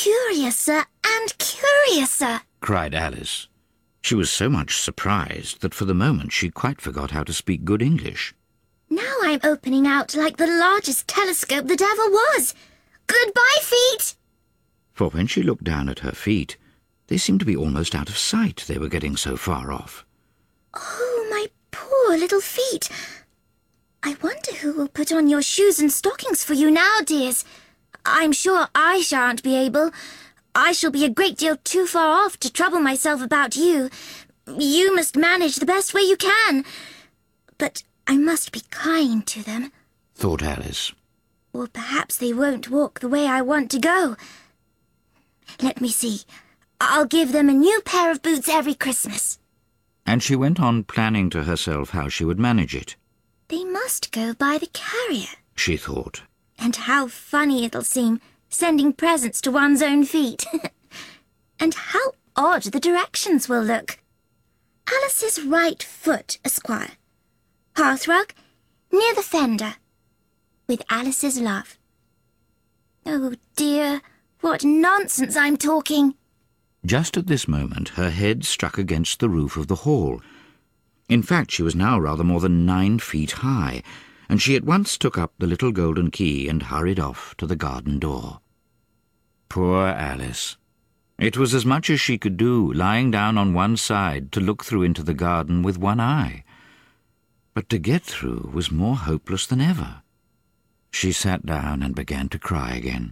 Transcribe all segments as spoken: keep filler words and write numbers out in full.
curiouser and curiouser, cried Alice. She was so much surprised that for the moment she quite forgot how to speak good English. Now I'm opening out like the largest telescope that ever was. Goodbye, feet! For when she looked down at her feet, they seemed to be almost out of sight, they were getting so far off. Oh, my poor little feet. I wonder who will put on your shoes and stockings for you now, dears. I'm sure I shan't be able. I shall be a great deal too far off to trouble myself about you. You must manage the best way you can. But I must be kind to them, thought Alice. Or perhaps they won't walk the way I want to go. Let me see. I'll give them a new pair of boots every Christmas. And she went on planning to herself how she would manage it. They must go by the carrier, she thought. And how funny it'll seem, sending presents to one's own feet. And how odd the directions will look. Alice's right foot, Esquire. Hearthrug, near the fender. With Alice's love. Oh dear, what nonsense I'm talking. Just at this moment her head struck against the roof of the hall. In fact, she was now rather more than nine feet high, and she at once took up the little golden key and hurried off to the garden door. Poor Alice! It was as much as she could do, lying down on one side to look through into the garden with one eye. But to get through was more hopeless than ever. She sat down and began to cry again.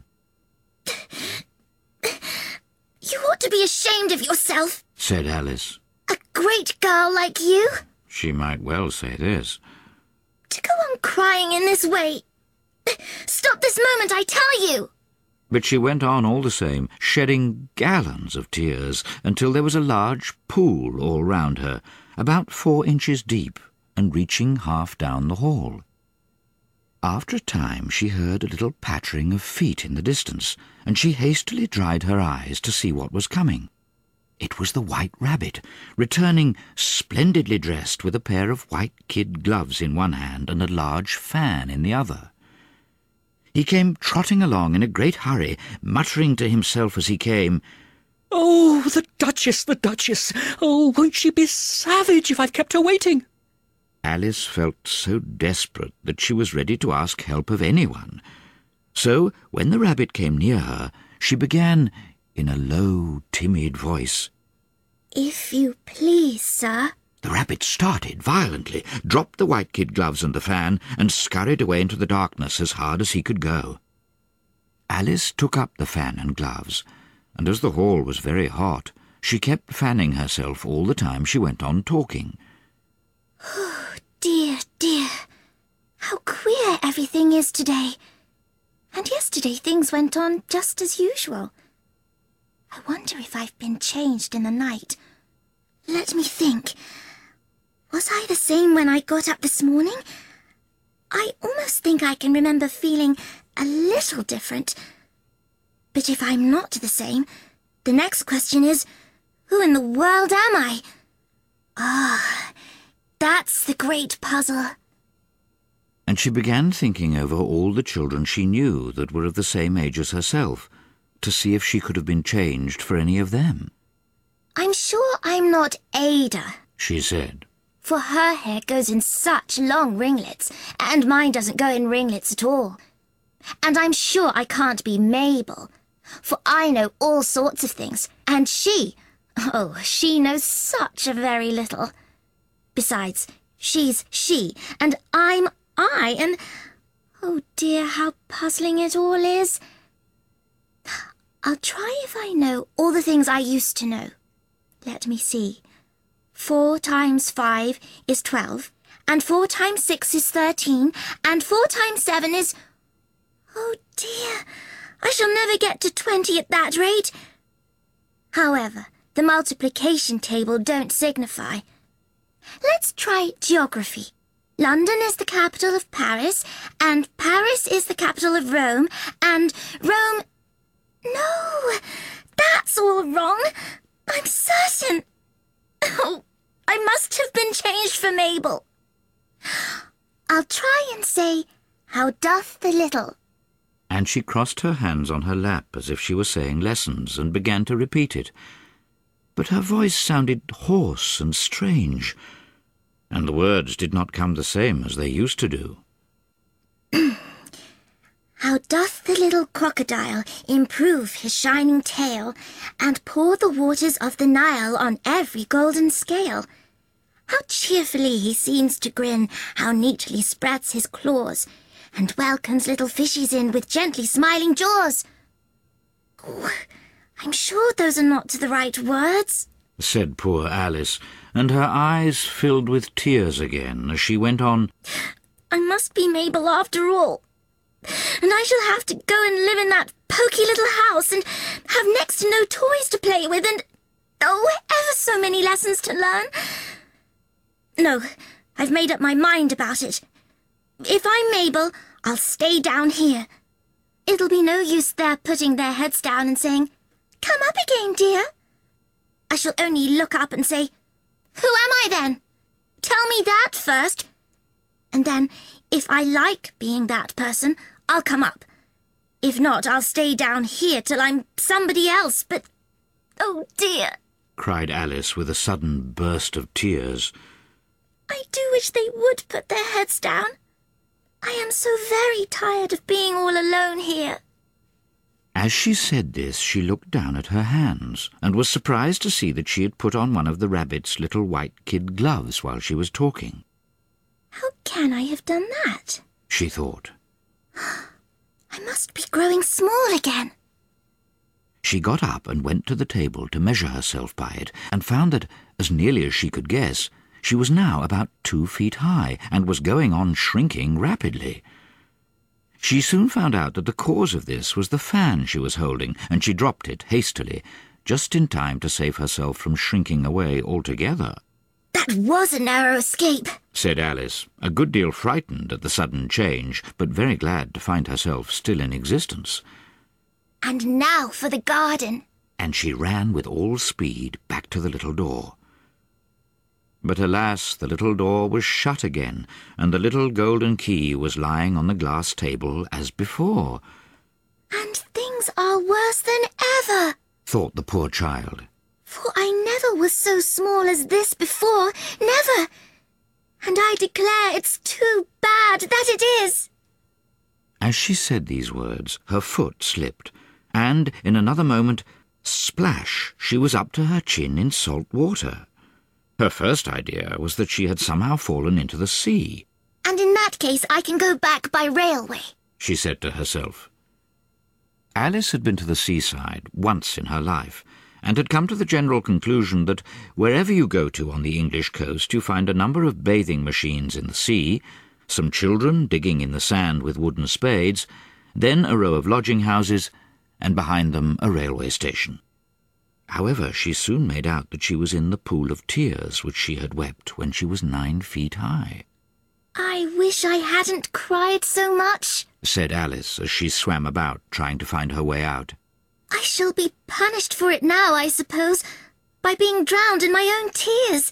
You ought to be ashamed of yourself, said Alice. A great girl like you. She might well say this. To go on crying in this way. Stop this moment, I tell you. But she went on all the same, shedding gallons of tears, until there was a large pool all round her, about four inches deep, and reaching half down the hall. After a time she heard a little pattering of feet in the distance, and she hastily dried her eyes to see what was coming. It was the White Rabbit, returning splendidly dressed with a pair of white kid gloves in one hand and a large fan in the other. He came trotting along in a great hurry, muttering to himself as he came, "Oh, the Duchess, the Duchess! Oh, won't she be savage if I've kept her waiting?" Alice felt so desperate that she was ready to ask help of anyone. So, when the rabbit came near her, she began, in a low, timid voice, "If you please, sir." The rabbit started violently, dropped the white kid gloves and the fan, and scurried away into the darkness as hard as he could go. Alice took up the fan and gloves, and as the hall was very hot, she kept fanning herself all the time she went on talking. Oh, dear, dear, how queer everything is today. And yesterday things went on just as usual. I wonder if I've been changed in the night. Let me think. Was I the same when I got up this morning? I almost think I can remember feeling a little different. But if I'm not the same, the next question is, who in the world am I? Ah, that's the great puzzle. And she began thinking over all the children she knew that were of the same age as herself, to see if she could have been changed for any of them. I'm sure I'm not Ada, she said. For her hair goes in such long ringlets, and mine doesn't go in ringlets at all. And I'm sure I can't be Mabel, for I know all sorts of things, and she, oh, she knows such a very little. Besides, she's she, and I'm I, and oh dear, how puzzling it all is. I'll try if I know all the things I used to know. Let me see. Four times five is twelve, and four times six is thirteen, and four times seven is... Oh dear, I shall never get to twenty at that rate. However, the multiplication table don't signify. Let's try geography. London is the capital of Paris, and Paris is the capital of Rome, and Rome... No, that's all wrong. I'm certain. Oh, I must have been changed for Mabel. I'll try and say, how doth the little? and she crossed her hands on her lap as if she were saying lessons and began to repeat it. But her voice sounded hoarse and strange, and the words did not come the same as they used to do. How doth the little crocodile improve his shining tail, and pour the waters of the Nile on every golden scale? How cheerfully he seems to grin, how neatly spreads his claws, and welcomes little fishies in with gently smiling jaws. Oh, I'm sure those are not the right words, said poor Alice, and her eyes filled with tears again as she went on. I must be Mabel after all. And I shall have to go and live in that poky little house and have next to no toys to play with and, oh, ever so many lessons to learn. No, I've made up my mind about it. If I'm Mabel, I'll stay down here. It'll be no use their putting their heads down and saying, "Come up again, dear." I shall only look up and say, "Who am I then? Tell me that first." And then, if I like being that person, I'll come up. If not, I'll stay down here till I'm somebody else, but, oh dear, cried Alice with a sudden burst of tears. I do wish they would put their heads down. I am so very tired of being all alone here. As she said this, she looked down at her hands, and was surprised to see that she had put on one of the rabbit's little white kid gloves while she was talking. How can I have done that? She thought. I must be growing small again. She got up and went to the table to measure herself by it, and found that, as nearly as she could guess, she was now about two feet high, and was going on shrinking rapidly. She soon found out that the cause of this was the fan she was holding, and she dropped it hastily, just in time to save herself from shrinking away altogether. That was a narrow escape, said Alice, a good deal frightened at the sudden change, but very glad to find herself still in existence. And now for the garden. And she ran with all speed back to the little door. But alas, the little door was shut again, and the little golden key was lying on the glass table as before. And things are worse than ever, thought the poor child. For I never was so small as this before, never. And I declare it's too bad that it is. As she said these words, her foot slipped, and in another moment, splash, she was up to her chin in salt water. Her first idea was that she had somehow fallen into the sea. And in that case I can go back by railway, she said to herself. Alice had been to the seaside once in her life, and had come to the general conclusion that wherever you go to on the English coast you find a number of bathing machines in the sea, some children digging in the sand with wooden spades, then a row of lodging-houses, and behind them a railway station. However, she soon made out that she was in the pool of tears which she had wept when she was nine feet high. I wish I hadn't cried so much, said Alice as she swam about trying to find her way out. I shall be punished for it now, I suppose, by being drowned in my own tears.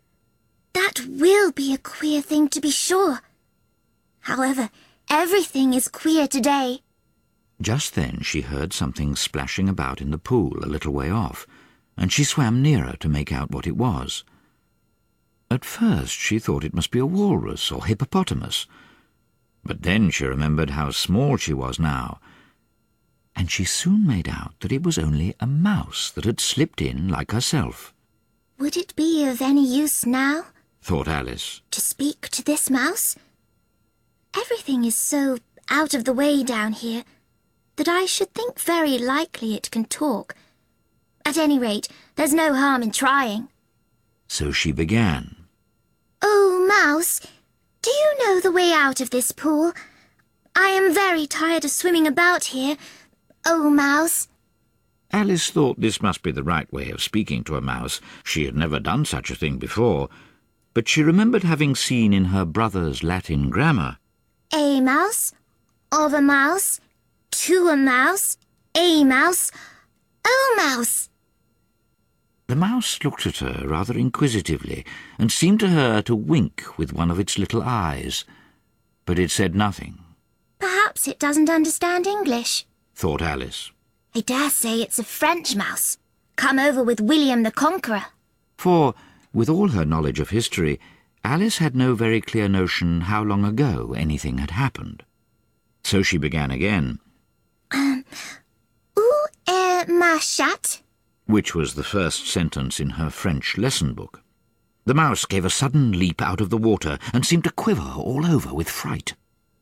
That will be a queer thing, to be sure. However, everything is queer today. Just then she heard something splashing about in the pool a little way off, and she swam nearer to make out what it was. At first she thought it must be a walrus or hippopotamus, but then she remembered how small she was now, and she soon made out that it was only a mouse that had slipped in like herself. Would it be of any use now, thought Alice, to speak to this mouse? Everything is so out of the way down here that I should think very likely it can talk. At any rate, there's no harm in trying. So she began. Oh, Mouse, do you know the way out of this pool? I am very tired of swimming about here. Oh, Mouse. Alice thought this must be the right way of speaking to a mouse. She had never done such a thing before, but she remembered having seen in her brother's Latin grammar, A mouse, of a mouse, to a mouse, a mouse, oh, Mouse. The mouse looked at her rather inquisitively, and seemed to her to wink with one of its little eyes, but it said nothing. Perhaps Perhaps it doesn't understand English, thought Alice. I dare say it's a French mouse, come over with William the Conqueror. For, with all her knowledge of history, Alice had no very clear notion how long ago anything had happened. So she began again. Um, Où est ma chatte? Which was the first sentence in her French lesson book. The mouse gave a sudden leap out of the water and seemed to quiver all over with fright.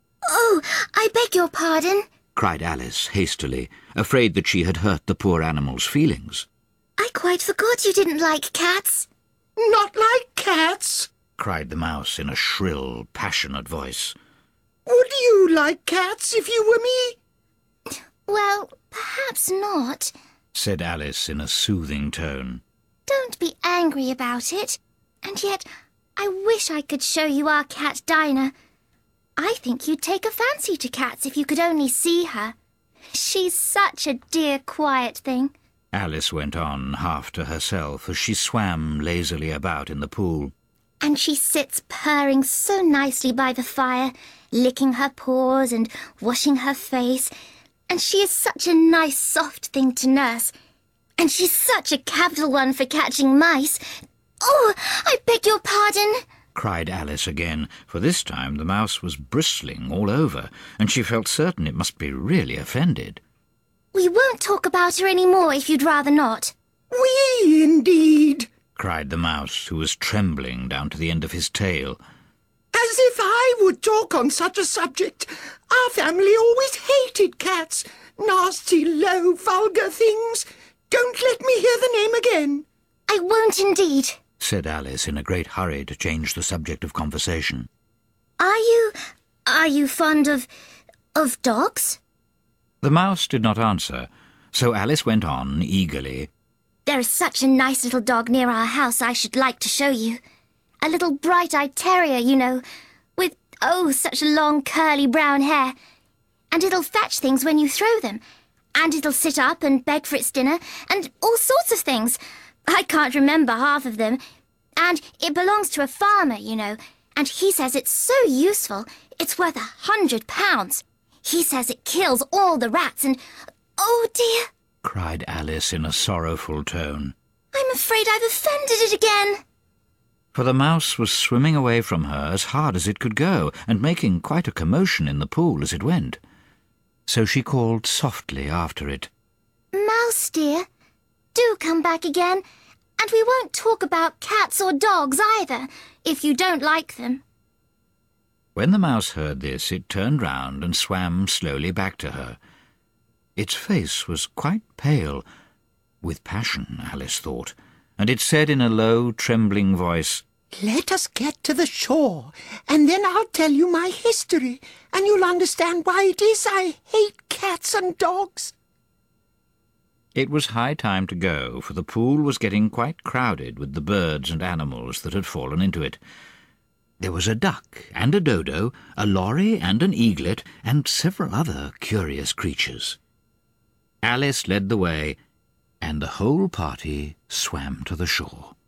Oh, I beg your pardon, cried Alice hastily, afraid that she had hurt the poor animal's feelings. I quite forgot you didn't like cats. Not like cats, cried the mouse in a shrill, passionate voice. Would you like cats if you were me? Well, perhaps not, said Alice in a soothing tone. Don't be angry about it. And yet, I wish I could show you our cat Dinah. I think you'd take a fancy to cats if you could only see her. She's such a dear, quiet thing. Alice went on, half to herself, as she swam lazily about in the pool. And she sits purring so nicely by the fire, licking her paws and washing her face. And she is such a nice, soft thing to nurse. And she's such a capital one for catching mice. Oh, I beg your pardon, cried Alice again, for this time the mouse was bristling all over, and she felt certain it must be really offended. We won't talk about her any more if you'd rather not. We, indeed, cried the mouse, who was trembling down to the end of his tail. As if I would talk on such a subject. Our family always hated cats. Nasty, low, vulgar things. Don't let me hear the name again. I won't indeed, said Alice in a great hurry to change the subject of conversation. Are you... are you fond of... of dogs? The mouse did not answer, so Alice went on eagerly. There is such a nice little dog near our house I should like to show you. A little bright-eyed terrier, you know, with, oh, such long curly brown hair. And it'll fetch things when you throw them. And it'll sit up and beg for its dinner, and all sorts of things. I can't remember half of them. And it belongs to a farmer, you know, and he says it's so useful, it's worth a hundred pounds. He says it kills all the rats and... oh, dear, cried Alice in a sorrowful tone. I'm afraid I've offended it again. For the mouse was swimming away from her as hard as it could go, and making quite a commotion in the pool as it went. So she called softly after it. Mouse, dear, do come back again, and we won't talk about cats or dogs either, if you don't like them. When the mouse heard this, it turned round and swam slowly back to her. Its face was quite pale, with passion, Alice thought, and it said in a low, trembling voice, Let us get to the shore, and then I'll tell you my history, and you'll understand why it is I hate cats and dogs. It was high time to go, for the pool was getting quite crowded with the birds and animals that had fallen into it. There was a duck and a dodo, a lorry and an eaglet, and several other curious creatures. Alice led the way, and the whole party swam to the shore.